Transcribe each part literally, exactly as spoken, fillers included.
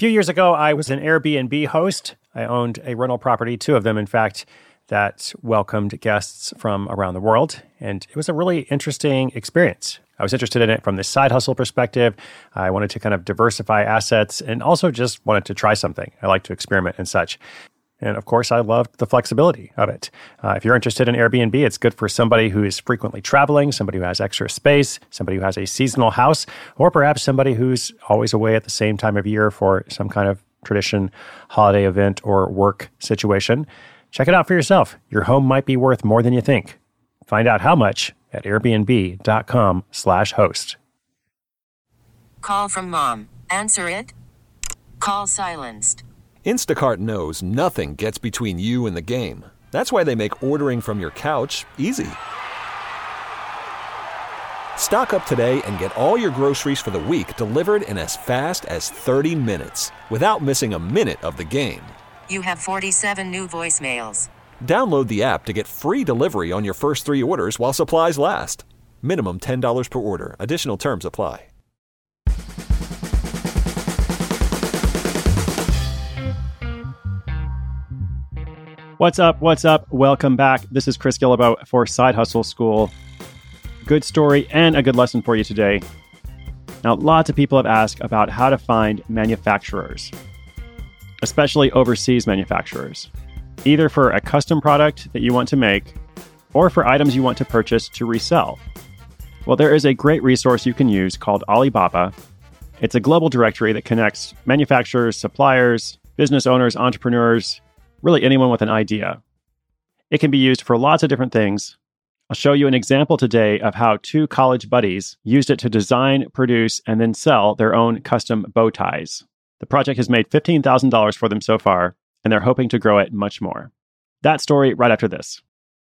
few years ago, I was an Airbnb host. I owned a rental property, two of them, in fact, that welcomed guests from around the world. And it was a really interesting experience. I was interested in it from the side hustle perspective. I wanted to kind of diversify assets and also just wanted to try something. I like to experiment and such. And of course, I loved the flexibility of it. Uh, if you're interested in Airbnb, it's good for somebody who is frequently traveling, somebody who has extra space, somebody who has a seasonal house, or perhaps somebody who's always away at the same time of year for some kind of tradition, holiday event, or work situation. Check it out for yourself. Your home might be worth more than you think. Find out how much at airbnb.com slash host. Call from mom. Answer it. Call silenced. Instacart knows nothing gets between you and the game. That's why they make ordering from your couch easy. Stock up today and get all your groceries for the week delivered in as fast as thirty minutes without missing a minute of the game. You have forty-seven new voicemails. Download the app to get free delivery on your first three orders while supplies last. Minimum ten dollars per order. Additional terms apply. What's up? What's up? Welcome back. This is Chris Guillebeau for Side Hustle School. Good story and a good lesson for you today. Now, lots of people have asked about how to find manufacturers, especially overseas manufacturers, either for a custom product that you want to make or for items you want to purchase to resell. Well, there is a great resource you can use called Alibaba. It's a global directory that connects manufacturers, suppliers, business owners, entrepreneurs, really anyone with an idea. It can be used for lots of different things. I'll show you an example today of how two college buddies used it to design, produce, and then sell their own custom bow ties. The project has made fifteen thousand dollars for them so far, and they're hoping to grow it much more. That story right after this.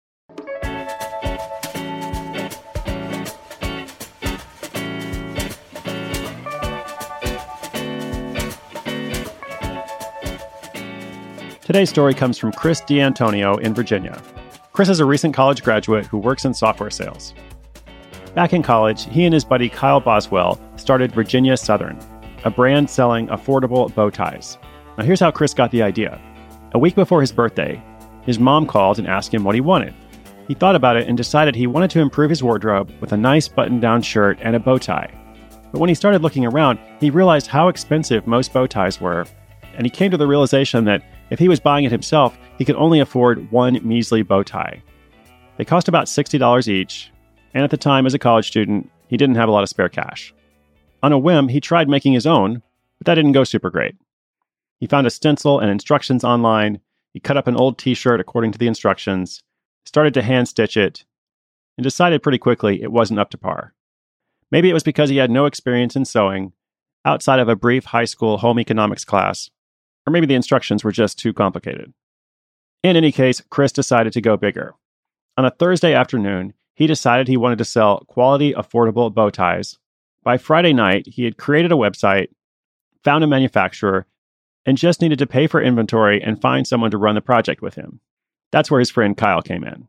Today's story comes from Chris D'Antonio in Virginia. Chris is a recent college graduate who works in software sales. Back in college, he and his buddy Kyle Boswell started Virginia Southern, a brand selling affordable bow ties. Now here's how Chris got the idea. A week before his birthday, his mom called and asked him what he wanted. He thought about it and decided he wanted to improve his wardrobe with a nice button-down shirt and a bow tie. But when he started looking around, he realized how expensive most bow ties were, and he came to the realization that if he was buying it himself, he could only afford one measly bow tie. They cost about sixty dollars each, and at the time, as a college student, he didn't have a lot of spare cash. On a whim, he tried making his own, but that didn't go super great. He found a stencil and instructions online, he cut up an old t-shirt according to the instructions, started to hand-stitch it, and decided pretty quickly it wasn't up to par. Maybe it was because he had no experience in sewing, outside of a brief high school home economics class, or maybe the instructions were just too complicated. In any case, Chris decided to go bigger. On a Thursday afternoon, he decided he wanted to sell quality, affordable bow ties. By Friday night, he had created a website, found a manufacturer, and just needed to pay for inventory and find someone to run the project with him. That's where his friend Kyle came in.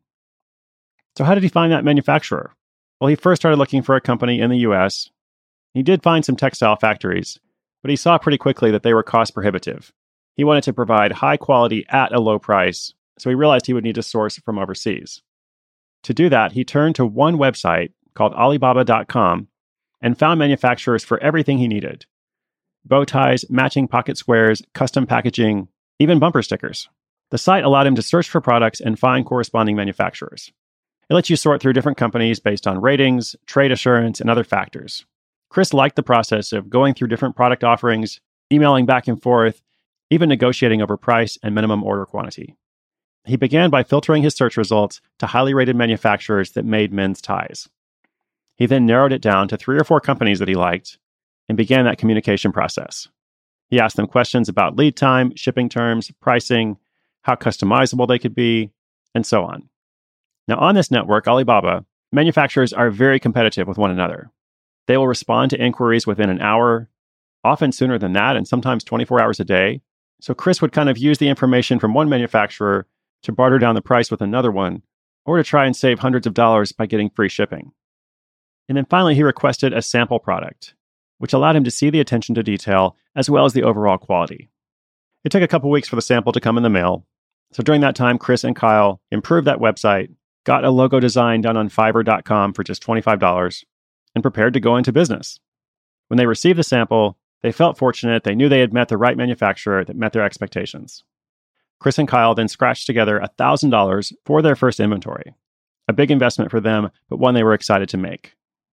So how did he find that manufacturer? Well, he first started looking for a company in the U S. He did find some textile factories, but he saw pretty quickly that they were cost prohibitive. He wanted to provide high quality at a low price, so he realized he would need to source from overseas. To do that, he turned to one website called Alibaba dot com and found manufacturers for everything he needed. Bow ties, matching pocket squares, custom packaging, even bumper stickers. The site allowed him to search for products and find corresponding manufacturers. It lets you sort through different companies based on ratings, trade assurance, and other factors. Chris liked the process of going through different product offerings, emailing back and forth, even negotiating over price and minimum order quantity. He began by filtering his search results to highly rated manufacturers that made men's ties. He then narrowed it down to three or four companies that he liked and began that communication process. He asked them questions about lead time, shipping terms, pricing, how customizable they could be, and so on. Now, on this network, Alibaba, manufacturers are very competitive with one another. They will respond to inquiries within an hour, often sooner than that, and sometimes twenty-four hours a day. So Chris would kind of use the information from one manufacturer to barter down the price with another one, or to try and save hundreds of dollars by getting free shipping. And then finally, he requested a sample product. which allowed him to see the attention to detail as well as the overall quality. It took a couple weeks for the sample to come in the mail. So during that time, Chris and Kyle improved that website, got a logo design done on Fiverr dot com for just twenty-five dollars, and prepared to go into business. When they received the sample, they felt fortunate. They knew they had met the right manufacturer that met their expectations. Chris and Kyle then scratched together one thousand dollars for their first inventory. A big investment for them, but one they were excited to make.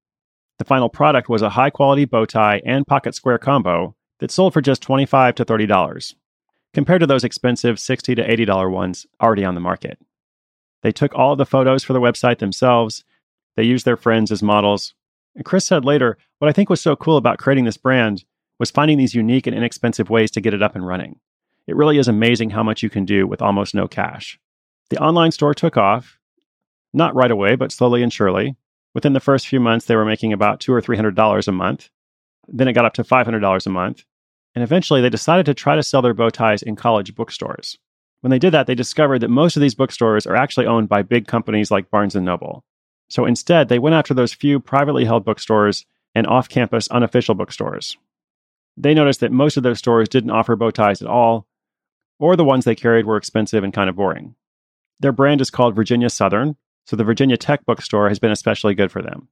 The final product was a high-quality bow tie and pocket square combo that sold for just twenty-five to thirty dollars, compared to those expensive sixty to eighty dollars ones already on the market. They took all of the photos for the website themselves. They used their friends as models. And Chris said later, what I think was so cool about creating this brand was finding these unique and inexpensive ways to get it up and running. It really is amazing how much you can do with almost no cash. The online store took off, not right away, but slowly and surely. Within the first few months, they were making about two hundred or three hundred dollars a month. Then it got up to five hundred dollars a month. And eventually, they decided to try to sell their bow ties in college bookstores. When they did that, they discovered that most of these bookstores are actually owned by big companies like Barnes and Noble. So instead, they went after those few privately held bookstores and off-campus unofficial bookstores. They noticed that most of those stores didn't offer bow ties at all, or the ones they carried were expensive and kind of boring. Their brand is called Virginia Southern, so the Virginia Tech bookstore has been especially good for them.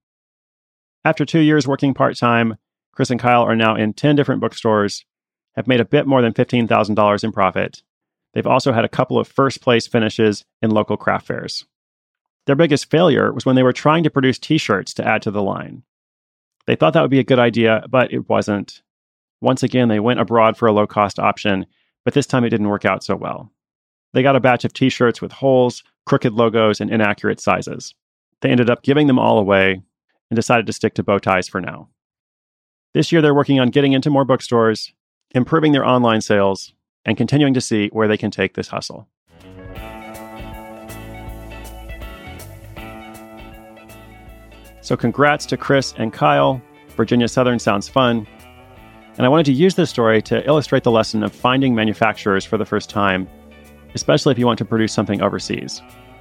After two years working part-time, Chris and Kyle are now in ten different bookstores, have made a bit more than fifteen thousand dollars in profit. They've also had a couple of first-place finishes in local craft fairs. Their biggest failure was when they were trying to produce t-shirts to add to the line. They thought that would be a good idea, but it wasn't. Once again, they went abroad for a low-cost option, but this time it didn't work out so well. They got a batch of t-shirts with holes, crooked logos, and inaccurate sizes. They ended up giving them all away and decided to stick to bow ties for now. This year, they're working on getting into more bookstores, improving their online sales, and continuing to see where they can take this hustle. So congrats to Chris and Kyle. Virginia Southern sounds fun. And I wanted to use this story to illustrate the lesson of finding manufacturers for the first time, especially if you want to produce something overseas.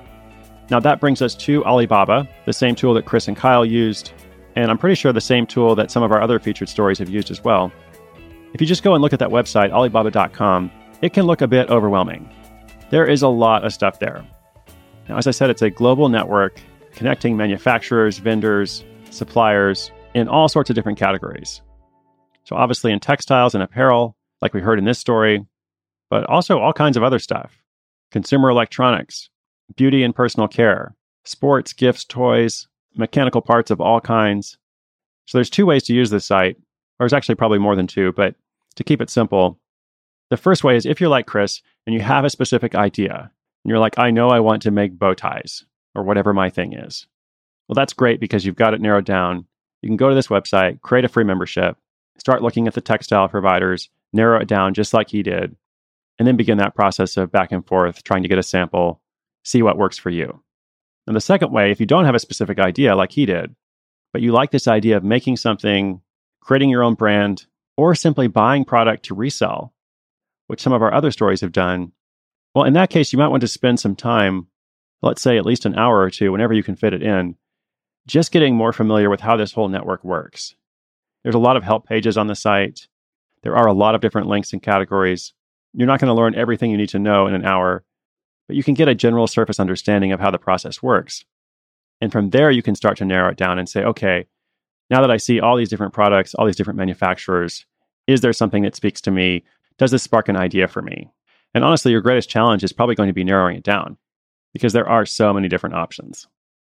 Now that brings us to Alibaba, the same tool that Chris and Kyle used, and I'm pretty sure the same tool that some of our other featured stories have used as well. If you just go and look at that website, Alibaba dot com, it can look a bit overwhelming. There is a lot of stuff there. Now, as I said, it's a global network connecting manufacturers, vendors, suppliers in all sorts of different categories. So obviously in textiles and apparel, like we heard in this story, but also all kinds of other stuff. Consumer electronics, beauty and personal care, sports, gifts, toys, mechanical parts of all kinds. So there's two ways to use this site, or there's actually probably more than two, but to keep it simple, the first way is if you're like Chris and you have a specific idea, and you're like, I know I want to make bow ties, or whatever my thing is. Well, that's great because you've got it narrowed down. You can go to this website, create a free membership, start looking at the textile providers, narrow it down just like he did, and then begin that process of back and forth, trying to get a sample, see what works for you. And the second way, if you don't have a specific idea like he did, but you like this idea of making something, creating your own brand, or simply buying product to resell, which some of our other stories have done, well, in that case, you might want to spend some time, let's say at least an hour or two, whenever you can fit it in, just getting more familiar with how this whole network works. There's a lot of help pages on the site. There are a lot of different links and categories. You're not going to learn everything you need to know in an hour, but you can get a general surface understanding of how the process works. And from there, you can start to narrow it down and say, okay, now that I see all these different products, all these different manufacturers, is there something that speaks to me? Does this spark an idea for me? And honestly, your greatest challenge is probably going to be narrowing it down because there are so many different options.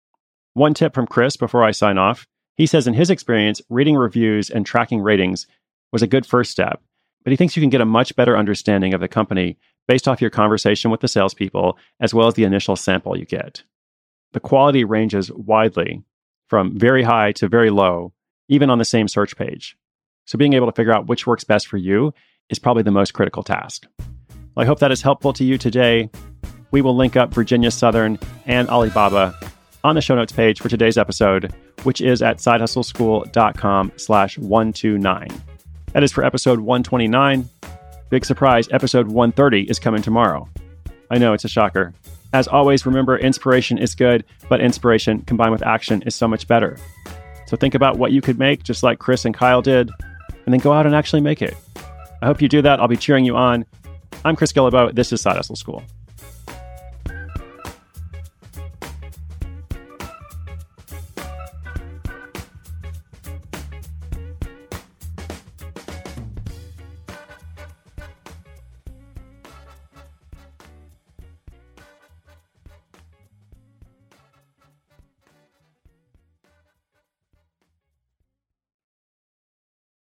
One tip from Chris before I sign off, he says in his experience, reading reviews and tracking ratings was a good first step, but he thinks you can get a much better understanding of the company based off your conversation with the salespeople, as well as the initial sample you get. The quality ranges widely from very high to very low, even on the same search page. So being able to figure out which works best for you is probably the most critical task. Well, I hope that is helpful to you today. We will link up Virginia Southern and Alibaba on the show notes page for today's episode, which is at sidehustleschool.com slash 129. That is for episode one twenty-nine. Big surprise, episode one thirty is coming tomorrow. I know, it's a shocker. As always, remember, inspiration is good, but inspiration combined with action is so much better. So think about what you could make, just like Chris and Kyle did. and then go out and actually make it. I hope you do that. I'll be cheering you on. I'm Chris Guillebeau. This is Side Hustle School.